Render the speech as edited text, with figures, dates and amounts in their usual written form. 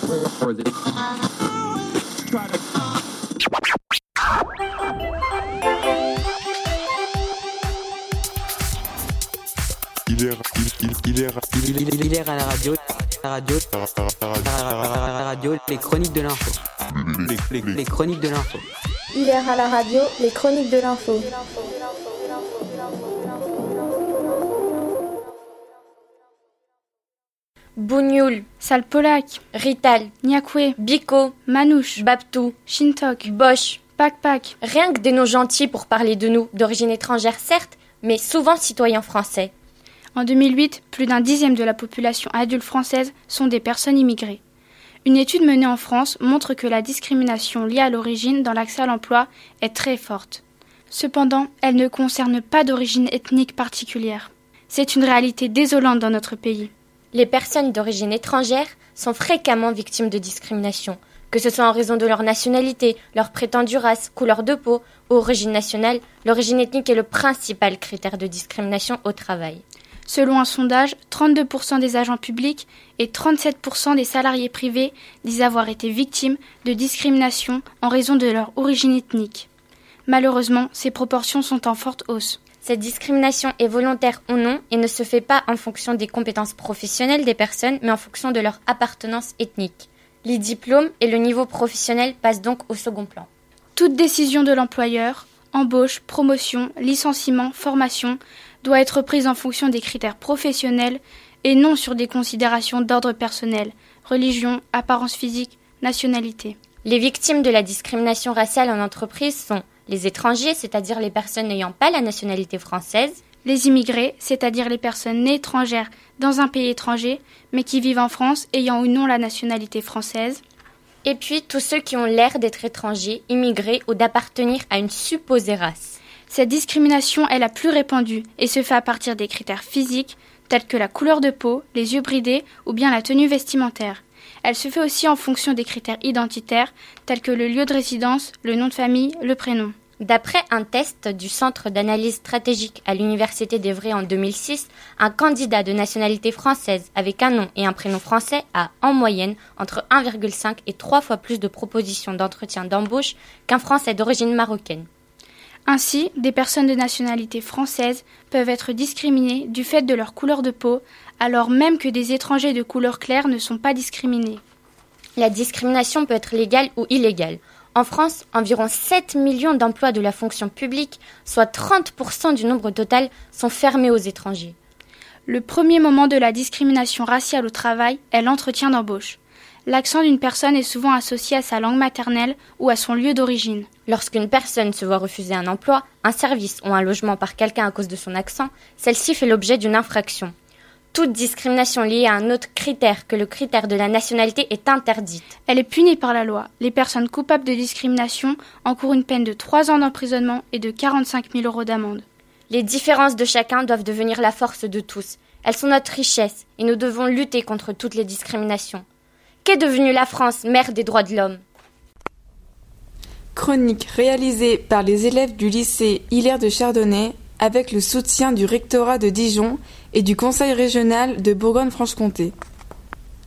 Il est à la radio, les chroniques de l'info. Les chroniques de l'info. Il est à la radio, les chroniques de l'info. Bougnoul, Salpolac, Rital, Niakwe, Biko, Manouche, Babtou, Shintok, Bosch, Pak. Rien que des noms gentils pour parler de nous, d'origine étrangère certes, mais souvent citoyens français. En 2008, plus d'un dixième de la population adulte française sont des personnes immigrées. Une étude menée en France montre que la discrimination liée à l'origine dans l'accès à l'emploi est très forte. Cependant, elle ne concerne pas d'origine ethnique particulière. C'est une réalité désolante dans notre pays. Les personnes d'origine étrangère sont fréquemment victimes de discrimination, que ce soit en raison de leur nationalité, leur prétendue race, couleur de peau ou origine nationale. L'origine ethnique est le principal critère de discrimination au travail. Selon un sondage, 32% des agents publics et 37% des salariés privés disent avoir été victimes de discrimination en raison de leur origine ethnique. Malheureusement, ces proportions sont en forte hausse. Cette discrimination est volontaire ou non et ne se fait pas en fonction des compétences professionnelles des personnes, mais en fonction de leur appartenance ethnique. Les diplômes et le niveau professionnel passent donc au second plan. Toute décision de l'employeur, embauche, promotion, licenciement, formation, doit être prise en fonction des critères professionnels et non sur des considérations d'ordre personnel, religion, apparence physique, nationalité. Les victimes de la discrimination raciale en entreprise sont les étrangers, c'est-à-dire les personnes n'ayant pas la nationalité française, les immigrés, c'est-à-dire les personnes nées étrangères dans un pays étranger, mais qui vivent en France ayant ou non la nationalité française, et puis tous ceux qui ont l'air d'être étrangers, immigrés ou d'appartenir à une supposée race. Cette discrimination est la plus répandue et se fait à partir des critères physiques tels que la couleur de peau, les yeux bridés ou bien la tenue vestimentaire. Elle se fait aussi en fonction des critères identitaires tels que le lieu de résidence, le nom de famille, le prénom. D'après un test du Centre d'analyse stratégique à l'Université d'Évry en 2006, un candidat de nationalité française avec un nom et un prénom français a, en moyenne, entre 1,5 et 3 fois plus de propositions d'entretien d'embauche qu'un Français d'origine marocaine. Ainsi, des personnes de nationalité française peuvent être discriminées du fait de leur couleur de peau, alors même que des étrangers de couleur claire ne sont pas discriminés. La discrimination peut être légale ou illégale. En France, environ 7 millions d'emplois de la fonction publique, soit 30% du nombre total, sont fermés aux étrangers. Le premier moment de la discrimination raciale au travail est l'entretien d'embauche. L'accent d'une personne est souvent associé à sa langue maternelle ou à son lieu d'origine. Lorsqu'une personne se voit refuser un emploi, un service ou un logement par quelqu'un à cause de son accent, celle-ci fait l'objet d'une infraction. Toute discrimination liée à un autre critère que le critère de la nationalité est interdite. Elle est punie par la loi. Les personnes coupables de discrimination encourent une peine de 3 ans d'emprisonnement et de 45 000 € d'amende. Les différences de chacun doivent devenir la force de tous. Elles sont notre richesse et nous devons lutter contre toutes les discriminations. Qu'est devenue la France, mère des droits de l'homme ? Chronique réalisée par les élèves du lycée Hilaire de Chardonnay avec le soutien du rectorat de Dijon et du conseil régional de Bourgogne-Franche-Comté.